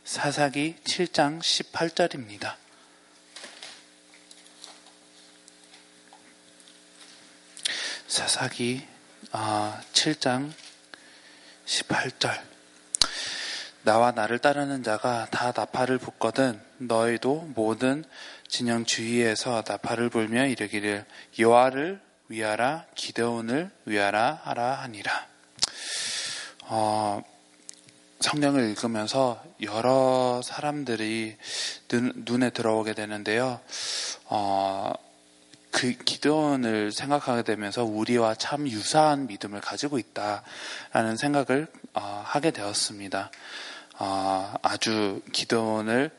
사사기 7장 18절입니다. 사사기 7장 18절. 나와 나를 따르는 자가 다 나팔을 불거든 너희도 모든 진영 주위에서 나팔을 불며 이르기를 여호와를 위하라 기드온을 위하라 하라 하니라. 성경을 읽으면서 여러 사람들이 눈에 들어오게 되는데요. 그 기드온을 생각하게 되면서 우리와 참 유사한 믿음을 가지고 있다라는 생각을 하게 되었습니다. 아주 기드온을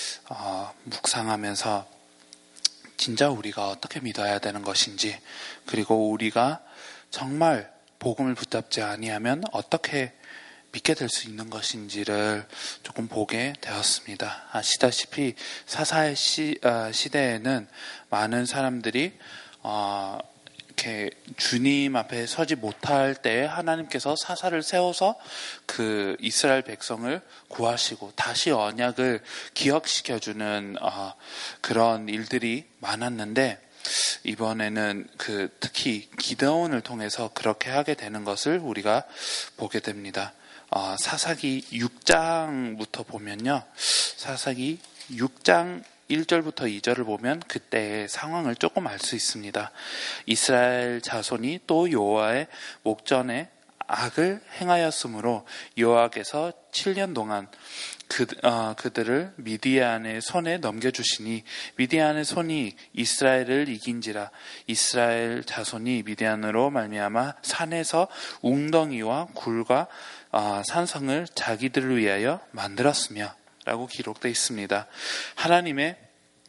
묵상하면서 진짜 우리가 어떻게 믿어야 되는 것인지, 그리고 우리가 정말 복음을 붙잡지 아니하면 어떻게 믿게 될 수 있는 것인지를 조금 보게 되었습니다. 아시다시피 사사의 시대에는 많은 사람들이 이렇게 주님 앞에 서지 못할 때에 하나님께서 사사를 세워서 그 이스라엘 백성을 구하시고 다시 언약을 기억시켜주는 그런 일들이 많았는데, 이번에는 특히 기드온을 통해서 그렇게 하게 되는 것을 우리가 보게 됩니다. 사사기 6장부터 보면요. 사사기 6장 1절부터 2절을 보면 그때의 상황을 조금 알 수 있습니다. 이스라엘 자손이 또 여호와의 목전에 악을 행하였으므로 여호와께서 7년 동안 그들을 미디안의 손에 넘겨주시니 미디안의 손이 이스라엘을 이긴지라. 이스라엘 자손이 미디안으로 말미암아 산에서 웅덩이와 굴과 산성을 자기들을 위하여 만들었으며 라고 기록되어 있습니다. 하나님의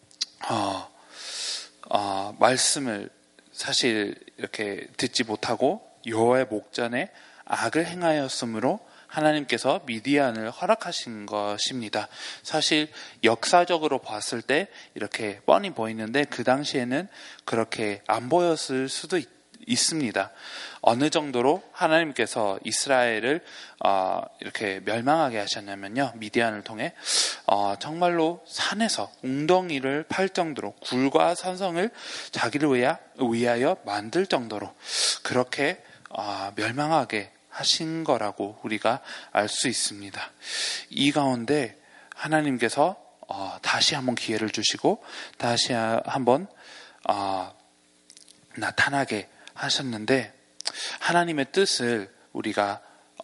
말씀을 사실 이렇게 듣지 못하고 여호와의 목전에 악을 행하였으므로 하나님께서 미디안을 허락하신 것입니다. 사실 역사적으로 봤을 때 이렇게 뻔히 보이는데 그 당시에는 그렇게 안 보였을 수도 있습니다. 어느 정도로 하나님께서 이스라엘을 이렇게 멸망하게 하셨냐면요, 미디안을 통해 정말로 산에서 웅덩이를 팔 정도로 굴과 산성을 자기를 위하여 만들 정도로 그렇게 멸망하게 하신 거라고 우리가 알 수 있습니다. 이 가운데 하나님께서 다시 한번 기회를 주시고 다시 한번 나타나게 하셨는데, 하나님의 뜻을 우리가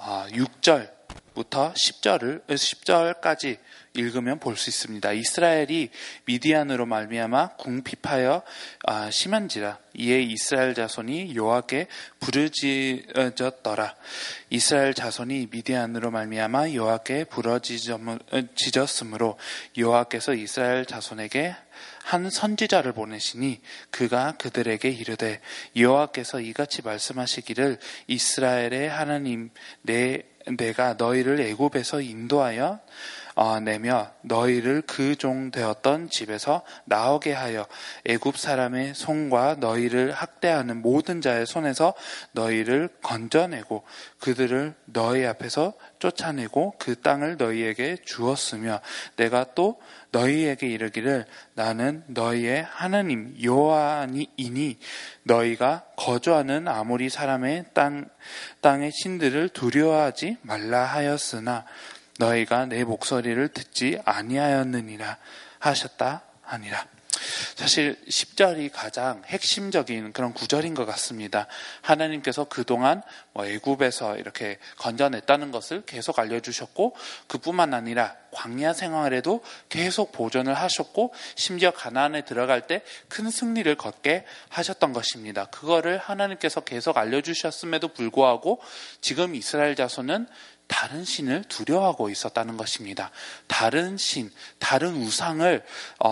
6절부터 10절까지 읽으면 볼 수 있습니다. 이스라엘이 미디안으로 말미암아 궁핍하여 심한지라. 이에 이스라엘 자손이 여호와께 부르짖었더라. 이스라엘 자손이 미디안으로 말미암아 여호와께 부르짖었으므로 여호와께서 이스라엘 자손에게 한 선지자를 보내시니 그가 그들에게 이르되 여호와께서 이같이 말씀하시기를 이스라엘의 하나님 내가 너희를 애굽에서 인도하여 내며 너희를 그 종 되었던 집에서 나오게 하여 애굽 사람의 손과 너희를 학대하는 모든 자의 손에서 너희를 건져내고 그들을 너희 앞에서 쫓아내고 그 땅을 너희에게 주었으며 내가 또 너희에게 이르기를 나는 너희의 하나님 여호와이니 너희가 거주하는 아모리 사람의 땅의 신들을 두려워하지 말라 하였으나 너희가 내 목소리를 듣지 아니하였느니라 하셨다 하니라. 사실 10절이 가장 핵심적인 그런 구절인 것 같습니다. 하나님께서 그동안 애굽에서 이렇게 건져냈다는 것을 계속 알려주셨고, 그뿐만 아니라 광야 생활에도 계속 보존을 하셨고, 심지어 가나안에 들어갈 때 큰 승리를 거두게 하셨던 것입니다. 그거를 하나님께서 계속 알려주셨음에도 불구하고 지금 이스라엘 자손은 다른 신을 두려워하고 있었다는 것입니다. 다른 신, 다른 우상을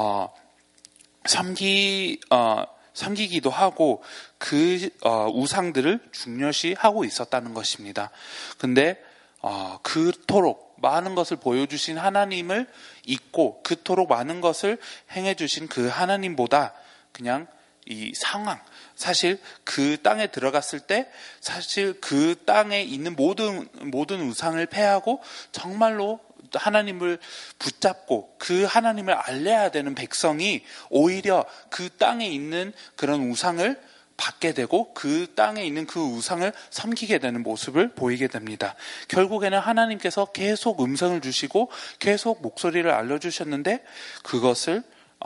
섬기기도 하고 그 우상들을 중요시하고 있었다는 것입니다. 근데 그토록 많은 것을 보여주신 하나님을 잊고 그토록 많은 것을 행해주신 그 하나님보다 그냥 이 상황, 사실 그 땅에 들어갔을 때 사실 그 땅에 있는 모든 우상을 폐하고 정말로 하나님을 붙잡고 그 하나님을 알려야 되는 백성이 오히려 그 땅에 있는 그런 우상을 받게 되고 그 땅에 있는 그 우상을 섬기게 되는 모습을 보이게 됩니다. 결국에는 하나님께서 계속 음성을 주시고 계속 목소리를 알려주셨는데 그것을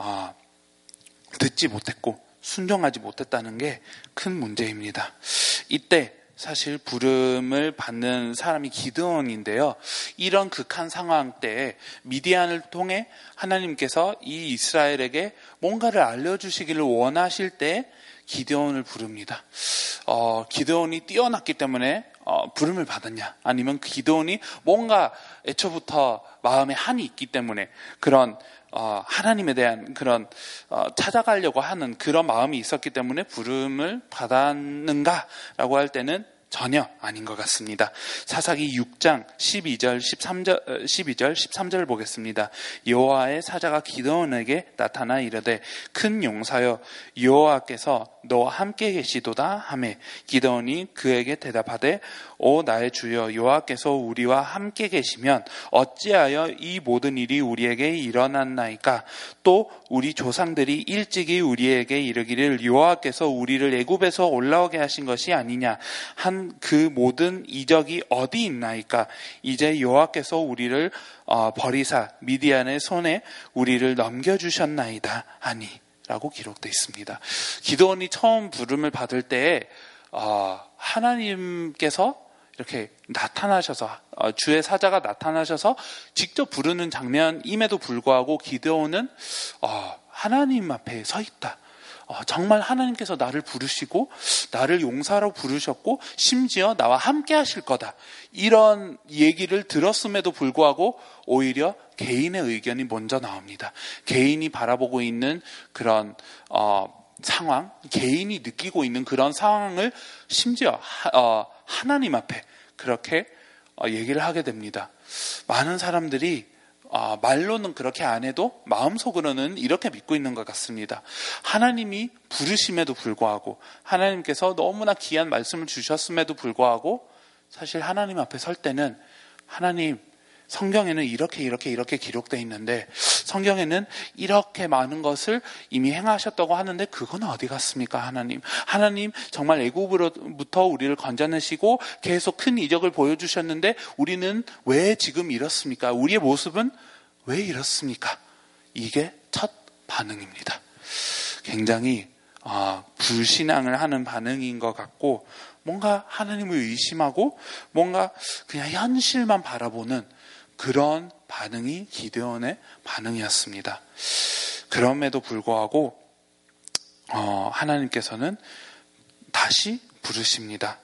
듣지 못했고 순종하지 못했다는 게 큰 문제입니다. 이때 사실 부름을 받는 사람이 기드온인데요. 이런 극한 상황 때 미디안을 통해 하나님께서 이 이스라엘에게 뭔가를 알려주시기를 원하실 때 기드온을 부릅니다. 기드온이 뛰어났기 때문에 부름을 받았냐? 아니면 기드온이 뭔가 애초부터 마음에 한이 있기 때문에 그런 하나님에 대한 그런 찾아가려고 하는 그런 마음이 있었기 때문에 부름을 받았는가라고 할 때는 전혀 아닌 것 같습니다. 사사기 6장 12절 13절을 보겠습니다. 여호와의 사자가 기드온에게 나타나 이르되 큰 용사여 여호와께서 너와 함께 계시도다 하매 기드온이 그에게 대답하되 오 나의 주여 여호와께서 우리와 함께 계시면 어찌하여 이 모든 일이 우리에게 일어났나이까? 또 우리 조상들이 일찍이 우리에게 이르기를 여호와께서 우리를 애굽에서 올라오게 하신 것이 아니냐 한 그 모든 이적이 어디 있나이까? 이제 여호와께서 우리를 버리사 미디안의 손에 우리를 넘겨주셨나이다 하니 라고 기록되어 있습니다. 기드온이 처음 부름을 받을 때 하나님께서 이렇게 나타나셔서 주의 사자가 나타나셔서 직접 부르는 장면임에도 불구하고 기드온은 하나님 앞에 서 있다. 정말 하나님께서 나를 부르시고 나를 용사로 부르셨고 심지어 나와 함께 하실 거다. 이런 얘기를 들었음에도 불구하고 오히려 개인의 의견이 먼저 나옵니다. 개인이 바라보고 있는 그런 상황, 개인이 느끼고 있는 그런 상황을 심지어 하나님 앞에 그렇게 얘기를 하게 됩니다. 많은 사람들이 말로는 그렇게 안 해도 마음속으로는 이렇게 믿고 있는 것 같습니다. 하나님이 부르심에도 불구하고 하나님께서 너무나 귀한 말씀을 주셨음에도 불구하고 사실 하나님 앞에 설 때는 하나님 성경에는 이렇게 기록되어 있는데 성경에는 이렇게 많은 것을 이미 행하셨다고 하는데 그건 어디 갔습니까? 하나님 정말 애굽으로부터 우리를 건져내시고 계속 큰 이적을 보여주셨는데 우리는 왜 지금 이렇습니까? 우리의 모습은 왜 이렇습니까? 이게 첫 반응입니다. 굉장히 불신앙을 하는 반응인 것 같고 뭔가 하나님을 의심하고 뭔가 그냥 현실만 바라보는 그런 반응이 기드온의 반응이었습니다. 그럼에도 불구하고 하나님께서는 다시 부르십니다.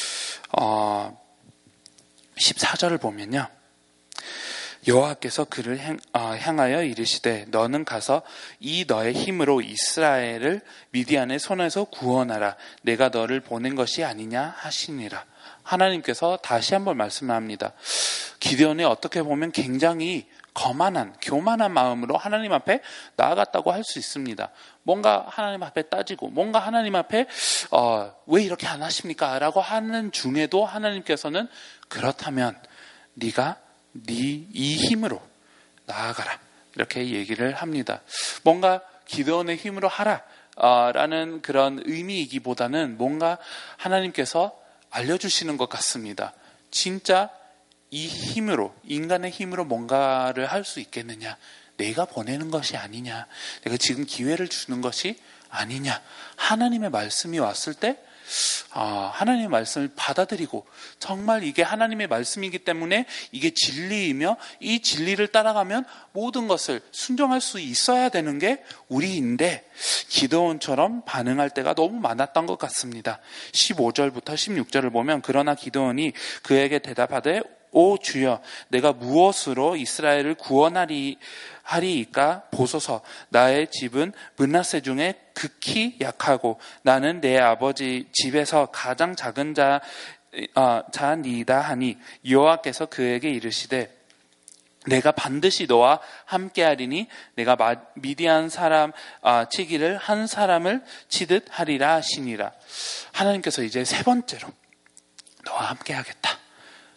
14절을 보면요. 여호와께서 그를 향하여 이르시되 너는 가서 이 너의 힘으로 이스라엘을 미디안의 손에서 구원하라. 내가 너를 보낸 것이 아니냐 하시니라. 하나님께서 다시 한번 말씀합니다. 기드온이 어떻게 보면 굉장히 교만한 마음으로 하나님 앞에 나아갔다고 할 수 있습니다. 뭔가 하나님 앞에 따지고 뭔가 하나님 앞에 왜 이렇게 안 하십니까? 라고 하는 중에도 하나님께서는 그렇다면 네가 이 힘으로 나아가라 이렇게 얘기를 합니다. 뭔가 기드온의 힘으로 하라 라는 그런 의미이기보다는 뭔가 하나님께서 알려주시는 것 같습니다. 진짜 이 힘으로, 인간의 힘으로 뭔가를 할 수 있겠느냐? 내가 보내는 것이 아니냐? 내가 지금 기회를 주는 것이 아니냐? 하나님의 말씀이 왔을 때 하나님의 말씀을 받아들이고 정말 이게 하나님의 말씀이기 때문에 이게 진리이며 이 진리를 따라가면 모든 것을 순종할 수 있어야 되는 게 우리인데 기드온처럼 반응할 때가 너무 많았던 것 같습니다. 15절부터 16절을 보면 그러나 기드온이 그에게 대답하되 오 주여 내가 무엇으로 이스라엘을 구원하리이까 보소서. 나의 집은 므낫세 중에 극히 약하고 나는 내 아버지 집에서 가장 작은 자니이다 하니 여호와께서 그에게 이르시되 내가 반드시 너와 함께하리니 내가 미디안 사람 치기를 한 사람을 치듯 하리라 하시니라. 하나님께서 이제 세 번째로 너와 함께하겠다.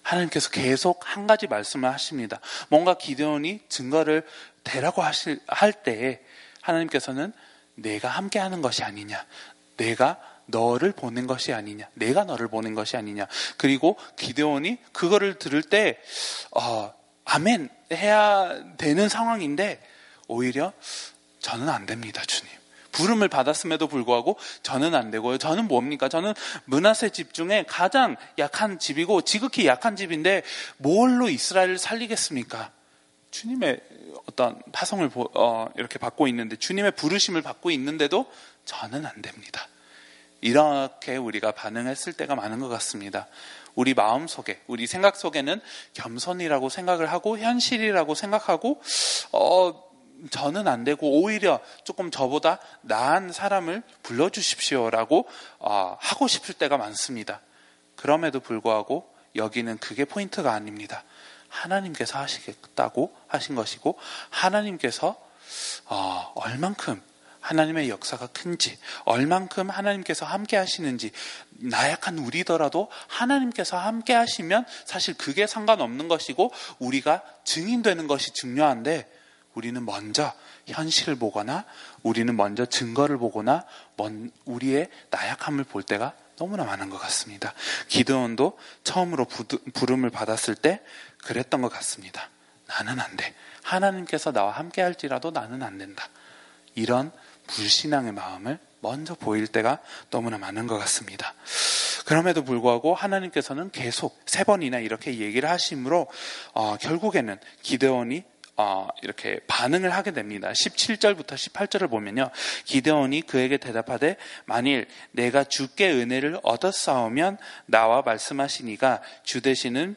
하나님께서 계속 한 가지 말씀을 하십니다. 뭔가 기드온이 증거를 대라고 할 때에 하나님께서는 내가 함께하는 것이 아니냐, 내가 너를 보낸 것이 아니냐, 내가 너를 보낸 것이 아니냐. 그리고 기드온이 그거를 들을 때 아멘 해야 되는 상황인데 오히려 저는 안 됩니다, 주님. 부름을 받았음에도 불구하고 저는 안 되고요. 저는 뭡니까? 저는 므낫세 집 중에 가장 약한 집이고 지극히 약한 집인데 뭘로 이스라엘을 살리겠습니까? 주님의 어떤 파송을 이렇게 받고 있는데, 주님의 부르심을 받고 있는데도 저는 안 됩니다. 이렇게 우리가 반응했을 때가 많은 것 같습니다. 우리 마음 속에, 우리 생각 속에는 겸손이라고 생각을 하고 현실이라고 생각하고 저는 안 되고 오히려 조금 저보다 나은 사람을 불러주십시오라고 하고 싶을 때가 많습니다. 그럼에도 불구하고 여기는 그게 포인트가 아닙니다. 하나님께서 하시겠다고 하신 것이고, 하나님께서 얼만큼 하나님의 역사가 큰지, 얼만큼 하나님께서 함께 하시는지, 나약한 우리더라도 하나님께서 함께 하시면 사실 그게 상관없는 것이고 우리가 증인되는 것이 중요한데, 우리는 먼저 현실을 보거나 우리는 먼저 증거를 보거나 우리의 나약함을 볼 때가 너무나 많은 것 같습니다. 기드온도 처음으로 부름을 받았을 때 그랬던 것 같습니다. 나는 안 돼. 하나님께서 나와 함께 할지라도 나는 안 된다. 이런 불신앙의 마음을 먼저 보일 때가 너무나 많은 것 같습니다. 그럼에도 불구하고 하나님께서는 계속 3번이나 이렇게 얘기를 하심으로 결국에는 기드온이 이렇게 반응을 하게 됩니다. 17절부터 18절을 보면요, 기드온이 그에게 대답하되 만일 내가 주께 은혜를 얻었사오면 나와 말씀하시니가 주 되시는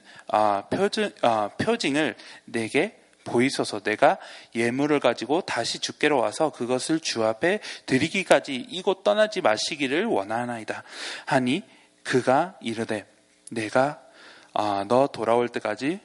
표징을 내게 보이소서. 내가 예물을 가지고 다시 주께로 와서 그것을 주 앞에 드리기까지 이곳 떠나지 마시기를 원하나이다 하니, 그가 이르되 내가 너 돌아올 때까지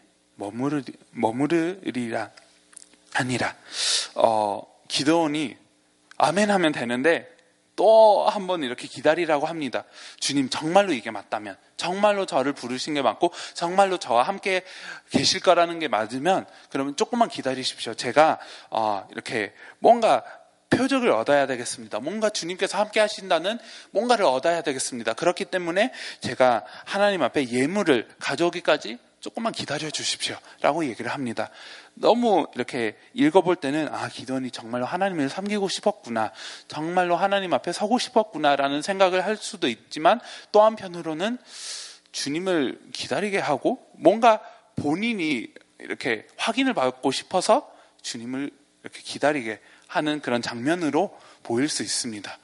머무르리라 아니라. 기드온이 아멘 하면 되는데 또 한 번 이렇게 기다리라고 합니다. 주님, 정말로 이게 맞다면, 정말로 저를 부르신 게 맞고 정말로 저와 함께 계실 거라는 게 맞으면 그러면 조금만 기다리십시오. 제가 이렇게 뭔가 표적을 얻어야 되겠습니다. 뭔가 주님께서 함께 하신다는 뭔가를 얻어야 되겠습니다. 그렇기 때문에 제가 하나님 앞에 예물을 가져오기까지 조금만 기다려 주십시오 라고 얘기를 합니다. 너무 이렇게 읽어볼 때는 기드온이 정말로 하나님을 섬기고 싶었구나, 정말로 하나님 앞에 서고 싶었구나 라는 생각을 할 수도 있지만, 또 한편으로는 주님을 기다리게 하고 뭔가 본인이 이렇게 확인을 받고 싶어서 주님을 이렇게 기다리게 하는 그런 장면으로 보일 수 있습니다.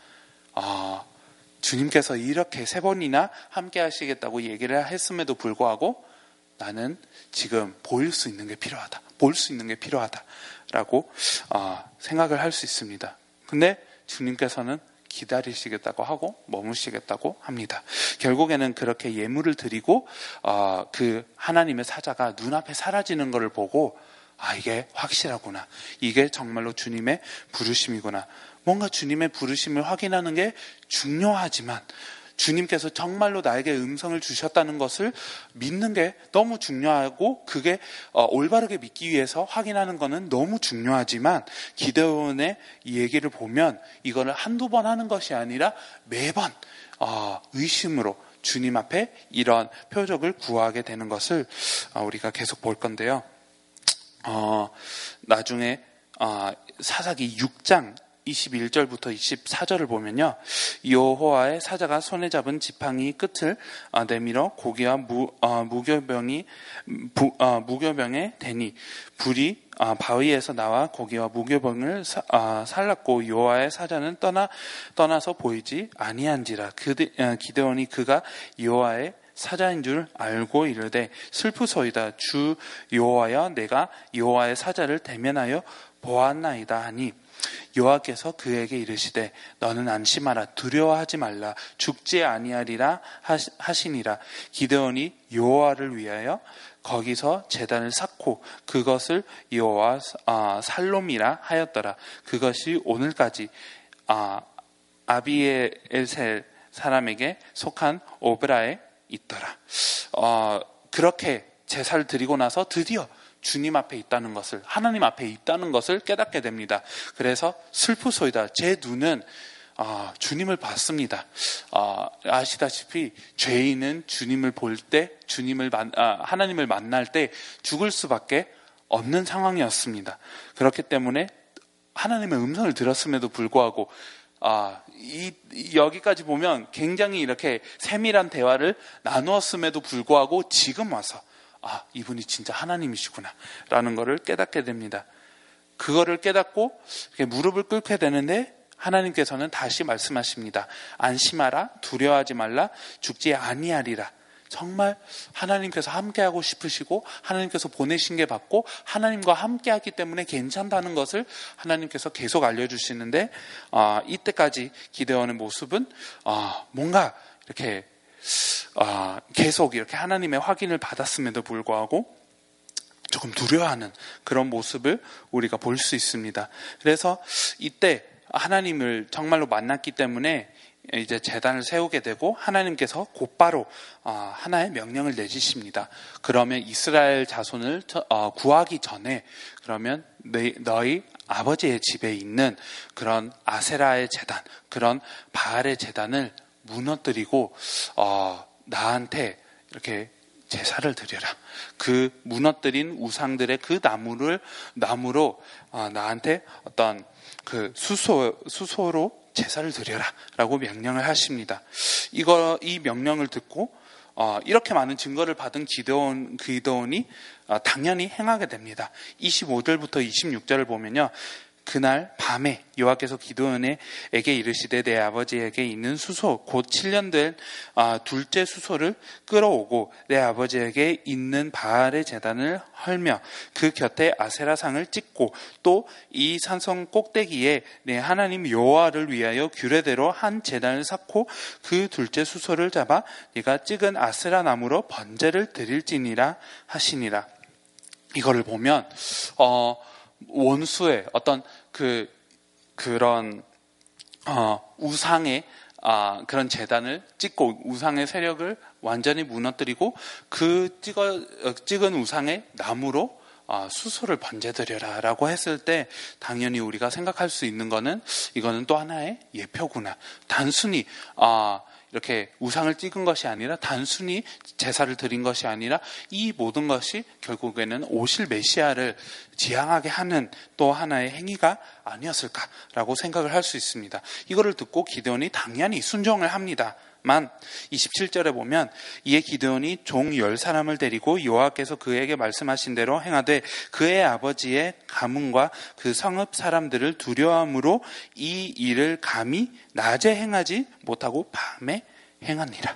주님께서 이렇게 3번이나 함께 하시겠다고 얘기를 했음에도 불구하고 나는 지금 보일 수 있는 게 필요하다, 볼 수 있는 게 필요하다라고 생각을 할 수 있습니다. 근데 주님께서는 기다리시겠다고 하고 머무시겠다고 합니다. 결국에는 그렇게 예물을 드리고 그 하나님의 사자가 눈앞에 사라지는 것을 보고 이게 확실하구나, 이게 정말로 주님의 부르심이구나. 뭔가 주님의 부르심을 확인하는 게 중요하지만 주님께서 정말로 나에게 음성을 주셨다는 것을 믿는 게 너무 중요하고, 그게 올바르게 믿기 위해서 확인하는 것은 너무 중요하지만, 기드온의 이 얘기를 보면 이거를 한두 번 하는 것이 아니라 매번 의심으로 주님 앞에 이런 표적을 구하게 되는 것을 우리가 계속 볼 건데요. 나중에 사사기 6장 21절부터 24절을 보면요, 여호와의 사자가 손에 잡은 지팡이 끝을 내밀어 고기와 무교병에 대니 불이 바위에서 나와 고기와 무교병을 살랐고 여호와의 사자는 떠나서 보이지 아니한지라. 기드온이 그가 여호와의 사자인 줄 알고 이르되 슬프소이다. 주 여호와여, 내가 여호와의 사자를 대면하여 보았나이다 하니, 여호와께서 그에게 이르시되 너는 안심하라, 두려워하지 말라, 죽지 아니하리라 하시니라. 기드온이 여호와를 위하여 거기서 제단을 쌓고 그것을 여호와 살롬이라 하였더라. 그것이 오늘까지 아비에셀 사람에게 속한 오브라에 있더라. 그렇게 제사를 드리고 나서 드디어 주님 앞에 있다는 것을, 하나님 앞에 있다는 것을 깨닫게 됩니다. 그래서 슬프소이다. 제 눈은 주님을 봤습니다. 아시다시피 죄인은 주님을 볼 때, 하나님을 만날 때 죽을 수밖에 없는 상황이었습니다. 그렇기 때문에 하나님의 음성을 들었음에도 불구하고 여기까지 보면 굉장히 이렇게 세밀한 대화를 나누었음에도 불구하고 지금 와서 이분이 진짜 하나님이시구나 라는 것을 깨닫게 됩니다. 그거를 깨닫고 무릎을 꿇게 되는데 하나님께서는 다시 말씀하십니다. 안심하라, 두려워하지 말라, 죽지 아니하리라. 정말 하나님께서 함께하고 싶으시고 하나님께서 보내신 게 받고 하나님과 함께하기 때문에 괜찮다는 것을 하나님께서 계속 알려주시는데 이때까지 기드온의 모습은 뭔가 이렇게 계속 이렇게 하나님의 확인을 받았음에도 불구하고 조금 두려워하는 그런 모습을 우리가 볼 수 있습니다. 그래서 이때 하나님을 정말로 만났기 때문에 이제 제단을 세우게 되고 하나님께서 곧바로 하나의 명령을 내리십니다. 그러면 이스라엘 자손을 구하기 전에 그러면 너희 아버지의 집에 있는 그런 아세라의 제단, 그런 바알의 제단을 무너뜨리고 나한테 이렇게 제사를 드려라. 그 무너뜨린 우상들의 그 나무로 나한테 어떤 그 수소로 제사를 드려라 라고 명령을 하십니다. 이 명령을 듣고 이렇게 많은 증거를 받은 기드온이 당연히 행하게 됩니다. 25절부터 26절을 보면요. 그날 밤에 여호와께서 기드온에게 이르시되 내 아버지에게 있는 수소 곧 7년 된 둘째 수소를 끌어오고 내 아버지에게 있는 바알의 제단을 헐며 그 곁에 아세라상을 찍고 또 이 산성 꼭대기에 내 하나님 여호와를 위하여 규례대로 한 제단을 쌓고 그 둘째 수소를 잡아 네가 찍은 아세라 나무로 번제를 드릴지니라 하시니라. 이거를 보면 원수의 어떤 그런 우상의 그런 제단을 찍고 우상의 세력을 완전히 무너뜨리고 그 찍은 우상의 나무로 수소를 번제드려라 라고 했을 때 당연히 우리가 생각할 수 있는 거는 이거는 또 하나의 예표구나. 단순히 이렇게 우상을 찍은 것이 아니라 단순히 제사를 드린 것이 아니라 이 모든 것이 결국에는 오실 메시아를 지향하게 하는 또 하나의 행위가 아니었을까라고 생각을 할 수 있습니다. 이거를 듣고 기드온이 당연히 순종을 합니다. 만 27절에 보면 이에 기드온이 종 10사람을 데리고 여호와께서 그에게 말씀하신 대로 행하되 그의 아버지의 가문과 그 성읍 사람들을 두려움으로 이 일을 감히 낮에 행하지 못하고 밤에 행하니라.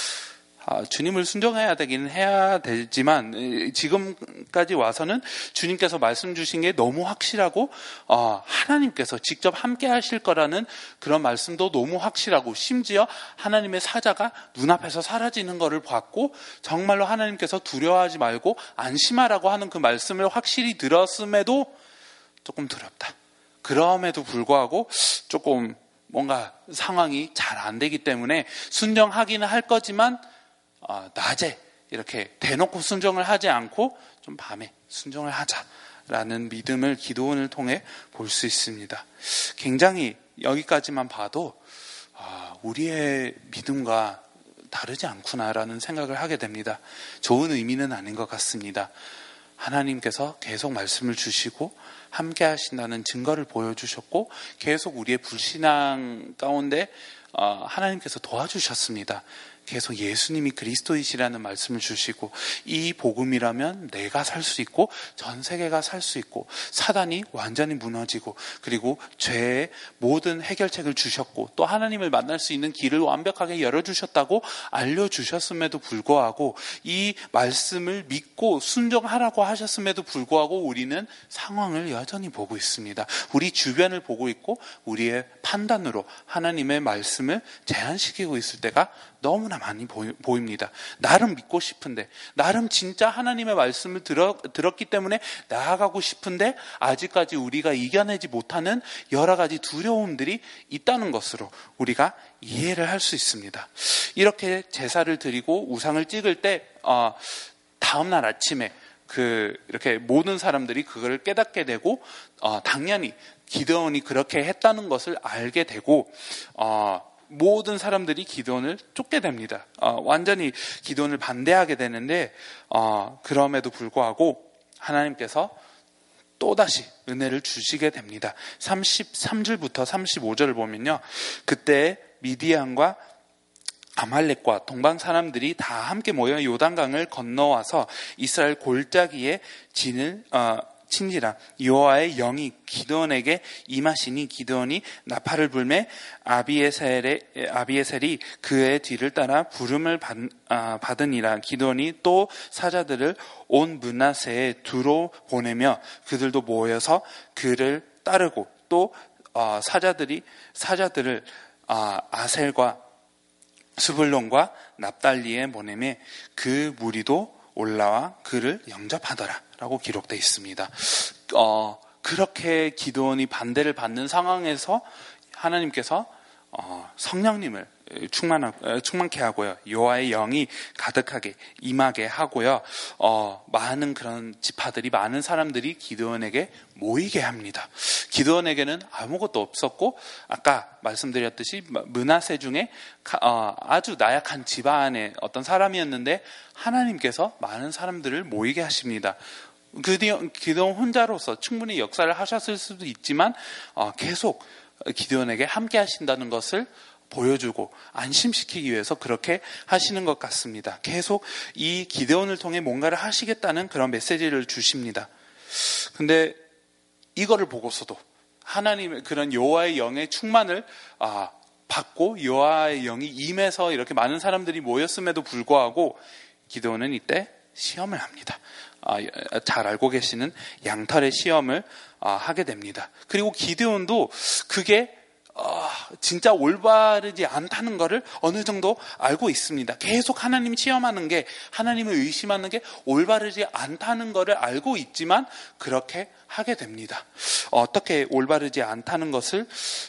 주님을 순종해야 되기는 해야 되지만 지금까지 와서는 주님께서 말씀 주신 게 너무 확실하고 하나님께서 직접 함께 하실 거라는 그런 말씀도 너무 확실하고 심지어 하나님의 사자가 눈앞에서 사라지는 것을 봤고 정말로 하나님께서 두려워하지 말고 안심하라고 하는 그 말씀을 확실히 들었음에도 조금 두렵다. 그럼에도 불구하고 조금 뭔가 상황이 잘 안 되기 때문에 순종하기는 할 거지만 낮에 이렇게 대놓고 순종을 하지 않고 좀 밤에 순종을 하자라는 믿음을 기드온을 통해 볼 수 있습니다. 굉장히 여기까지만 봐도 우리의 믿음과 다르지 않구나라는 생각을 하게 됩니다. 좋은 의미는 아닌 것 같습니다. 하나님께서 계속 말씀을 주시고 함께 하신다는 증거를 보여주셨고 계속 우리의 불신앙 가운데 하나님께서 도와주셨습니다. 계속 예수님이 그리스도이시라는 말씀을 주시고 이 복음이라면 내가 살 수 있고 전 세계가 살 수 있고 사단이 완전히 무너지고 그리고 죄의 모든 해결책을 주셨고 또 하나님을 만날 수 있는 길을 완벽하게 열어주셨다고 알려주셨음에도 불구하고 이 말씀을 믿고 순종하라고 하셨음에도 불구하고 우리는 상황을 여전히 보고 있습니다. 우리 주변을 보고 있고 우리의 판단으로 하나님의 말씀을 제한시키고 있을 때가 너무나 많이 보입니다. 나름 믿고 싶은데 나름 진짜 하나님의 말씀을 들었기 때문에 나아가고 싶은데 아직까지 우리가 이겨내지 못하는 여러 가지 두려움들이 있다는 것으로 우리가 이해를 할 수 있습니다. 이렇게 제사를 드리고 우상을 찍을 때 다음날 아침에 이렇게 모든 사람들이 그걸 깨닫게 되고, 당연히 기드온이 그렇게 했다는 것을 알게 되고, 모든 사람들이 기드온을 쫓게 됩니다. 완전히 기드온을 반대하게 되는데, 그럼에도 불구하고 하나님께서 또다시 은혜를 주시게 됩니다. 33절부터 35절을 보면요, 그때 미디안과 아말렉과 동방 사람들이 다 함께 모여 요단강을 건너와서 이스라엘 골짜기에 친지라. 여호와의 영이 기드온에게 임하시니 기드온이 나팔을 불매 아비에셀이 그의 뒤를 따라 부름을 받으니라. 기드온이 또 사자들을 온 므낫세에 두루 보내며 그들도 모여서 그를 따르고, 또 사자들을 아셀과 스불론과 납달리에 보내매 그 무리도 올라와 그를 영접하더라 라고 기록되어 있습니다. 그렇게 기드온이 반대를 받는 상황에서 하나님께서 성령님을 충만케 하고요, 여호와의 영이 가득하게 임하게 하고요, 많은 그런 지파들이, 많은 사람들이 기드온에게 모이게 합니다. 기드온에게는 아무것도 없었고, 아까 말씀드렸듯이 므낫세 중에 아주 나약한 집안의 어떤 사람이었는데 하나님께서 많은 사람들을 모이게 하십니다. 기드온 혼자로서 충분히 역사를 하셨을 수도 있지만 계속 기드온에게 함께 하신다는 것을 보여주고 안심시키기 위해서 그렇게 하시는 것 같습니다. 계속 이 기드온을 통해 뭔가를 하시겠다는 그런 메시지를 주십니다. 근데 이거를 보고서도 하나님의 그런 여호와의 영의 충만을 받고 여호와의 영이 임해서 이렇게 많은 사람들이 모였음에도 불구하고 기드온은 이때 시험을 합니다. 잘 알고 계시는 양털의 시험을 하게 됩니다. 그리고 기드온도 그게 진짜 올바르지 않다는 것을 어느 정도 알고 있습니다. 계속 하나님 시험하는 게, 하나님을 의심하는 게 올바르지 않다는 것을 알고 있지만 그렇게 하게 됩니다. 어떻게 올바르지 않다는 것을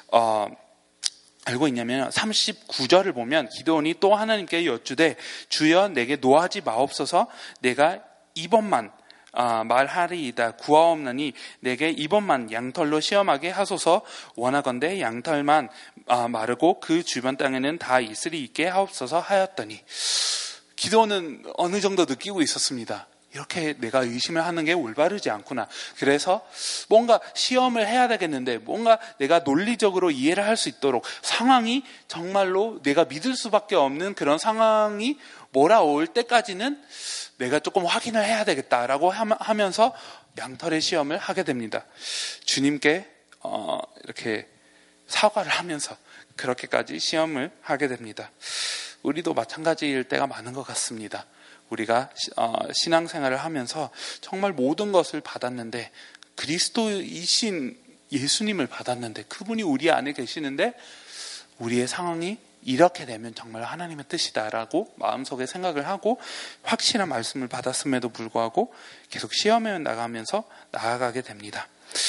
알고 있냐면 39절을 보면 기드온이 또 하나님께 여쭈되 주여 내게 노하지 마옵소서. 내가 이번만 말하리이다. 구하옵나니 내게 이번만 양털로 시험하게 하소서. 원하건대 양털만 마르고 그 주변 땅에는 다 이슬이 있게 하옵소서 하였더니, 기드온은 어느 정도 느끼고 있었습니다. 이렇게 내가 의심을 하는 게 올바르지 않구나. 그래서 뭔가 시험을 해야 되겠는데, 뭔가 내가 논리적으로 이해를 할 수 있도록, 상황이 정말로 내가 믿을 수밖에 없는 그런 상황이 몰아올 때까지는 내가 조금 확인을 해야 되겠다라고 하면서 양털의 시험을 하게 됩니다. 주님께 이렇게 사과를 하면서 그렇게까지 시험을 하게 됩니다. 우리도 마찬가지일 때가 많은 것 같습니다. 우리가 신앙생활을 하면서 정말 모든 것을 받았는데, 그리스도이신 예수님을 받았는데, 그분이 우리 안에 계시는데 우리의 상황이 이렇게 되면 정말 하나님의 뜻이다라고 마음속에 생각을 하고 확실한 말씀을 받았음에도 불구하고 계속 시험해 나가면서 나아가게 됩니다.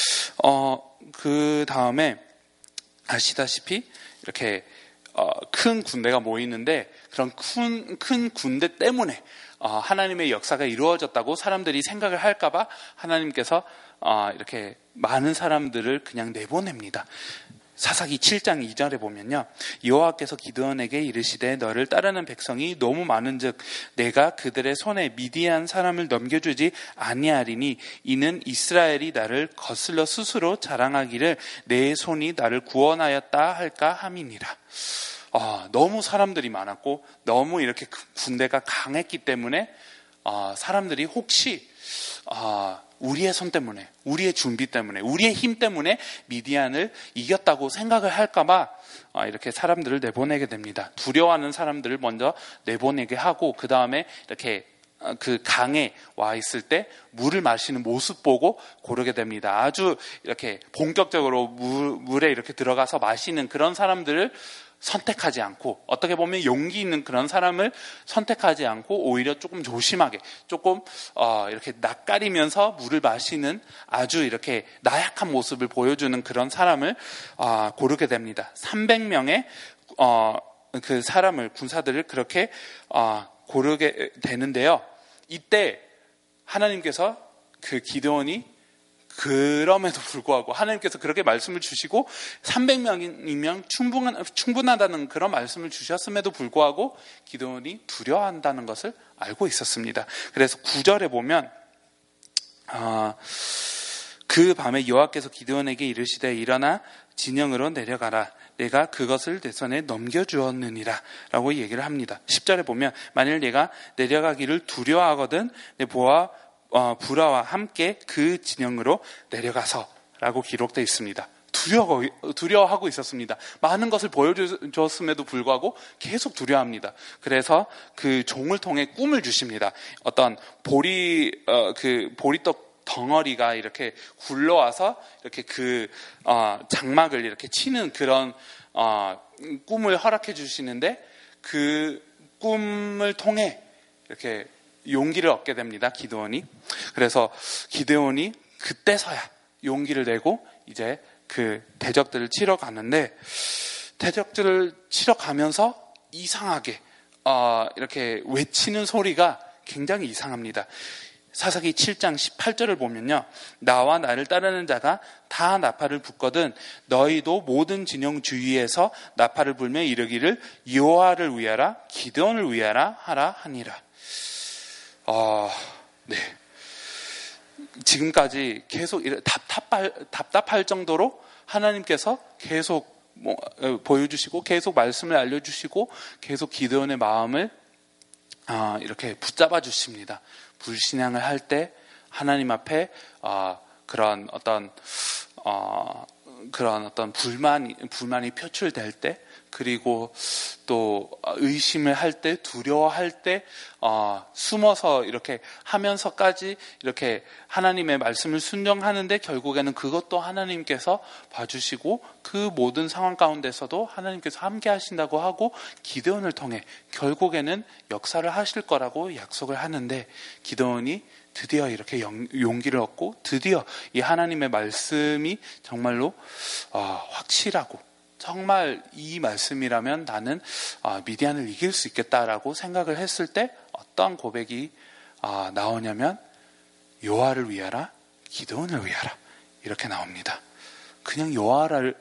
그 다음에 아시다시피 이렇게 큰 군대가 모이는데, 그런 큰 군대 때문에 하나님의 역사가 이루어졌다고 사람들이 생각을 할까봐 하나님께서 이렇게 많은 사람들을 그냥 내보냅니다. 사사기 7장 2절에 보면요, 여호와께서 기드온에게 이르시되 너를 따르는 백성이 너무 많은즉 내가 그들의 손에 미디안 사람을 넘겨주지 아니하리니 이는 이스라엘이 나를 거슬러 스스로 자랑하기를 내 손이 나를 구원하였다 할까 함이니라. 너무 사람들이 많았고 너무 이렇게 군대가 강했기 때문에 사람들이 혹시 우리의 손 때문에, 우리의 준비 때문에, 우리의 힘 때문에 미디안을 이겼다고 생각을 할까봐 이렇게 사람들을 내보내게 됩니다. 두려워하는 사람들을 먼저 내보내게 하고, 그 다음에 이렇게 그 강에 와 있을 때 물을 마시는 모습 보고 고르게 됩니다. 아주 이렇게 본격적으로 물에 이렇게 들어가서 마시는 그런 사람들을 선택하지 않고, 어떻게 보면 용기 있는 그런 사람을 선택하지 않고 오히려 조금 조심하게, 조금 이렇게 낯가리면서 물을 마시는 아주 이렇게 나약한 모습을 보여주는 그런 사람을 고르게 됩니다. 300명의 그 사람을, 군사들을 그렇게 고르게 되는데요. 이때 하나님께서 그 기드온이 그럼에도 불구하고 하나님께서 그렇게 말씀을 주시고 300명이면 충분하다는 그런 말씀을 주셨음에도 불구하고 기드온이 두려워한다는 것을 알고 있었습니다. 그래서 9절에 보면 그 밤에 여호와께서 기드온에게 이르시되 일어나 진영으로 내려가라. 내가 그것을 내 손에 넘겨주었느니라 라고 얘기를 합니다. 10절에 보면 만일 내가 내려가기를 두려워하거든 내 보아 부라와 함께 그 진영으로 내려가서 라고 기록되어 있습니다. 두려워하고 있었습니다. 많은 것을 보여줬음에도 불구하고 계속 두려워합니다. 그래서 그 종을 통해 꿈을 주십니다. 어떤 보리떡 덩어리가 이렇게 굴러와서 이렇게 그 장막을 이렇게 치는 그런 꿈을 허락해 주시는데 그 꿈을 통해 이렇게 용기를 얻게 됩니다. 기드온이. 그래서 기드온이 그때서야 용기를 내고 이제 그 대적들을 치러 가는데 대적들을 치러 가면서 이상하게 이렇게 외치는 소리가 굉장히 이상합니다. 사사기 7장 18절을 보면요. 나와 나를 따르는 자가 다 나팔을 불거든 너희도 모든 진영 주위에서 나팔을 불며 이르기를 여호와를 위하라 기드온을 위하라 하라 하니라. 네. 지금까지 계속 답답할 정도로 하나님께서 계속 보여주시고 계속 말씀을 알려주시고 계속 기드온의 마음을 이렇게 붙잡아 주십니다. 불신앙을 할 때 하나님 앞에 그런 어떤 불만이 표출될 때 그리고 또 의심을 할 때 두려워할 때 숨어서 이렇게 하면서까지 이렇게 하나님의 말씀을 순종하는데 결국에는 그것도 하나님께서 봐주시고 그 모든 상황 가운데서도 하나님께서 함께 하신다고 하고 기드온을 통해 결국에는 역사를 하실 거라고 약속을 하는데 기드온이 드디어 이렇게 용기를 얻고 드디어 이 하나님의 말씀이 정말로 확실하고 정말 이 말씀이라면 나는 미디안을 이길 수 있겠다라고 생각을 했을 때 어떤 고백이 나오냐면 여호와를 위하라 기드온을 위하라 이렇게 나옵니다. 그냥 여호와를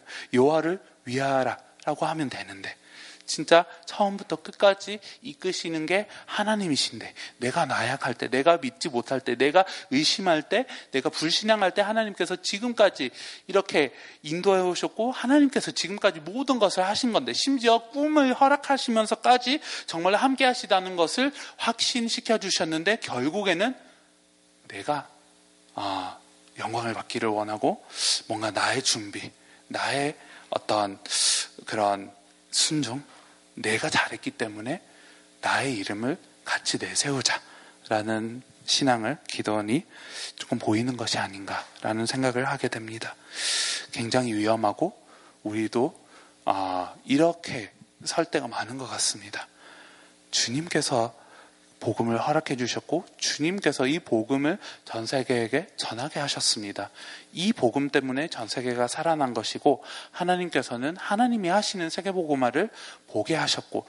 위하라 라고 하면 되는데 진짜 처음부터 끝까지 이끄시는 게 하나님이신데 내가 나약할 때, 내가 믿지 못할 때, 내가 의심할 때, 내가 불신앙할 때 하나님께서 지금까지 이렇게 인도해 오셨고 하나님께서 지금까지 모든 것을 하신 건데 심지어 꿈을 허락하시면서까지 정말 함께 하시다는 것을 확신시켜 주셨는데 결국에는 내가 영광을 받기를 원하고 뭔가 나의 준비, 나의 어떤 그런 순종, 내가 잘했기 때문에 나의 이름을 같이 내세우자라는 신앙을 기드온이 조금 보이는 것이 아닌가라는 생각을 하게 됩니다. 굉장히 위험하고 우리도 이렇게 설 때가 많은 것 같습니다. 주님께서 복음을 허락해 주셨고 주님께서 이 복음을 전 세계에게 전하게 하셨습니다. 이 복음 때문에 전 세계가 살아난 것이고 하나님께서는 하나님이 하시는 세계복음화를 보게 하셨고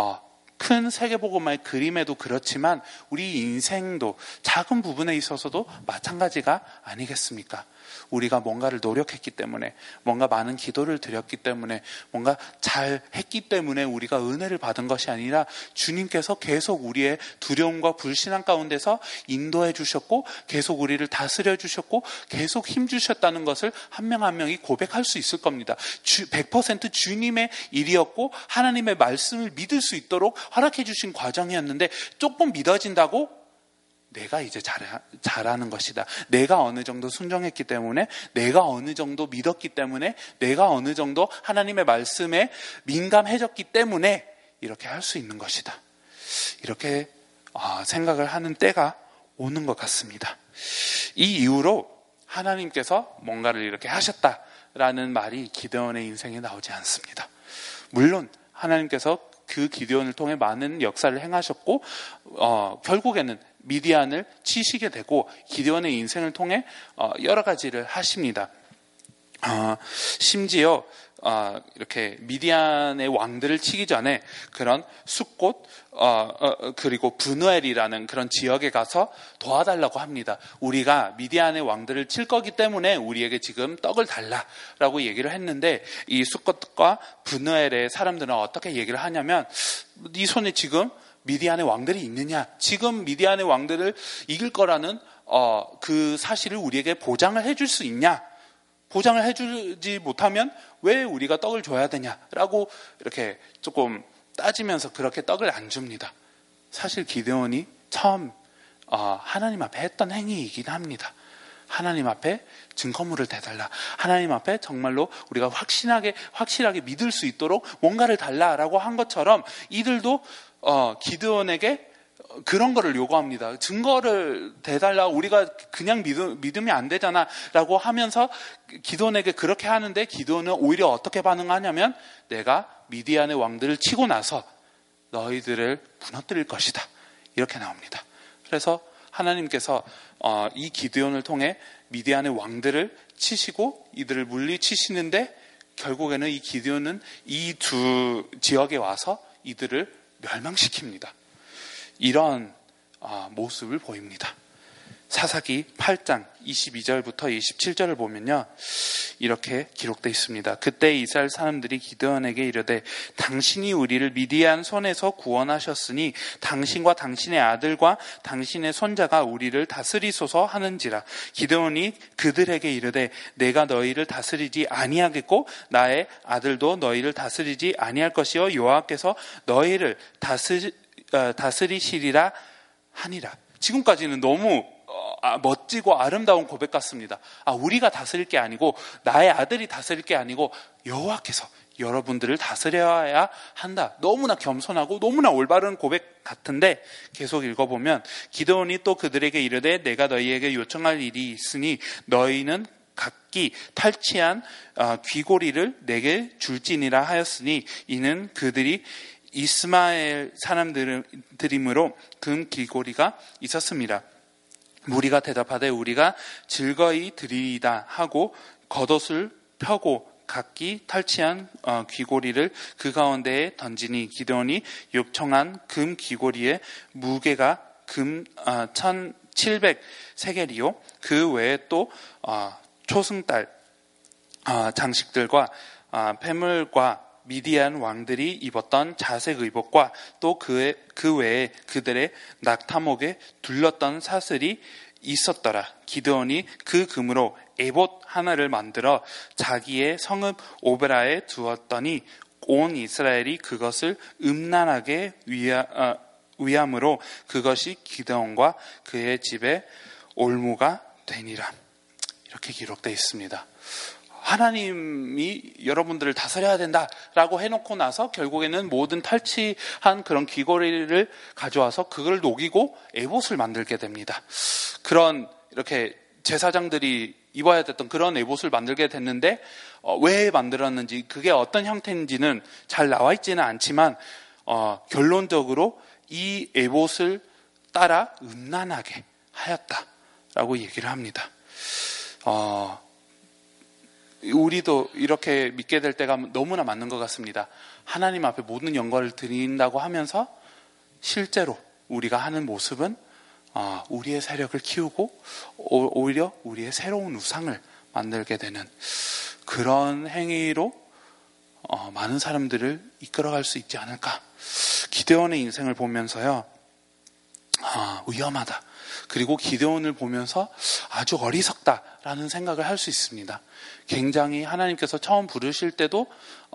큰 세계복음화의 그림에도 그렇지만 우리 인생도 작은 부분에 있어서도 마찬가지가 아니겠습니까? 우리가 뭔가를 노력했기 때문에 뭔가 많은 기도를 드렸기 때문에 뭔가 잘 했기 때문에 우리가 은혜를 받은 것이 아니라 주님께서 계속 우리의 두려움과 불신앙 가운데서 인도해 주셨고 계속 우리를 다스려 주셨고 계속 힘 주셨다는 것을 한 명 한 명이 고백할 수 있을 겁니다. 100% 주님의 일이었고 하나님의 말씀을 믿을 수 있도록 허락해 주신 과정이었는데 조금 믿어진다고 내가 이제 잘하는 것이다. 내가 어느 정도 순종했기 때문에 내가 어느 정도 믿었기 때문에 내가 어느 정도 하나님의 말씀에 민감해졌기 때문에 이렇게 할 수 있는 것이다. 이렇게 생각을 하는 때가 오는 것 같습니다. 이 이후로 하나님께서 뭔가를 이렇게 하셨다라는 말이 기드온의 인생에 나오지 않습니다. 물론 하나님께서 그 기드온을 통해 많은 역사를 행하셨고 결국에는 미디안을 치시게 되고 기드온의 인생을 통해 여러 가지를 하십니다. 심지어 이렇게 미디안의 왕들을 치기 전에 그런 숫곳 그리고 브누엘이라는 그런 지역에 가서 도와달라고 합니다. 우리가 미디안의 왕들을 칠 거기 때문에 우리에게 지금 떡을 달라라고 얘기를 했는데, 이 숫곳과 브누엘의 사람들은 어떻게 얘기를 하냐면, 네 손에 지금 미디안의 왕들이 있느냐, 지금 미디안의 왕들을 이길 거라는 그 사실을 우리에게 보장을 해줄 수 있냐, 보장을 해주지 못하면 왜 우리가 떡을 줘야 되냐라고 이렇게 조금 따지면서 그렇게 떡을 안 줍니다. 사실 기드온이 처음 하나님 앞에 했던 행위이긴 합니다. 하나님 앞에 증거물을 대달라, 하나님 앞에 정말로 우리가 확실하게 믿을 수 있도록 뭔가를 달라라고 한 것처럼 이들도 기드온에게 그런 거를 요구합니다. 증거를 대달라, 우리가 그냥 믿으면 안 되잖아 라고 하면서 기드온에게 그렇게 하는데, 기드온은 오히려 어떻게 반응하냐면, 내가 미디안의 왕들을 치고 나서 너희들을 무너뜨릴 것이다, 이렇게 나옵니다. 그래서 하나님께서 이 기드온을 통해 미디안의 왕들을 치시고 이들을 물리치시는데, 결국에는 이 기드온은 이 두 지역에 와서 이들을 멸망시킵니다. 이런 모습을 보입니다. 사사기 8장 22절부터 27절을 보면요, 이렇게 기록되어 있습니다. 그때 이스라엘 사람들이 기드온에게 이르되, 당신이 우리를 미디안 손에서 구원하셨으니 당신과 당신의 아들과 당신의 손자가 우리를 다스리소서 하는지라. 기드온이 그들에게 이르되, 내가 너희를 다스리지 아니하겠고 나의 아들도 너희를 다스리지 아니할 것이요 여호와께서 너희를 다스리시리라 하니라. 지금까지는 너무 멋지고 아름다운 고백 같습니다. 우리가 다스릴 게 아니고, 나의 아들이 다스릴 게 아니고 여호와께서 여러분들을 다스려야 한다. 너무나 겸손하고 너무나 올바른 고백 같은데, 계속 읽어보면 기드온이 또 그들에게 이르되, 내가 너희에게 요청할 일이 있으니 너희는 각기 탈취한 귀고리를 내게 줄지니라 하였으니, 이는 그들이 이스마엘 사람들이므로 금 귀고리가 있었습니다. 무리가 대답하되, 우리가 즐거이 드리이다 하고 겉옷을 펴고 각기 탈취한 귀고리를 그 가운데에 던지니, 기드온이 요청한 금 귀고리의 무게가 금 1700세겔이요 그 외에 또 초승달 장식들과 폐물과 미디안 왕들이 입었던 자색 의복과 또 그 외에 그들의 낙타목에 둘렀던 사슬이 있었더라. 기드온이 그 금으로 에봇 하나를 만들어 자기의 성읍 오베라에 두었더니 온 이스라엘이 그것을 음란하게 위함으로 그것이 기드온과 그의 집에 올무가 되니라. 이렇게 기록되어 있습니다. 하나님이 여러분들을 다스려야 된다라고 해놓고 나서 결국에는 모든 탈취한 그런 귀고리를 가져와서 그걸 녹이고 에봇을 만들게 됩니다. 그런 이렇게 제사장들이 입어야 됐던 그런 에봇을 만들게 됐는데, 왜 만들었는지, 그게 어떤 형태인지는 잘 나와 있지는 않지만 결론적으로 이 에봇을 따라 음란하게 하였다라고 얘기를 합니다. 우리도 이렇게 믿게 될 때가 너무나 많은 것 같습니다. 하나님 앞에 모든 영광을 드린다고 하면서 실제로 우리가 하는 모습은 우리의 세력을 키우고 오히려 우리의 새로운 우상을 만들게 되는 그런 행위로 많은 사람들을 이끌어갈 수 있지 않을까. 기드온의 인생을 보면서요, 위험하다. 그리고 기드온을 보면서 아주 어리석다라는 생각을 할 수 있습니다. 굉장히 하나님께서 처음 부르실 때도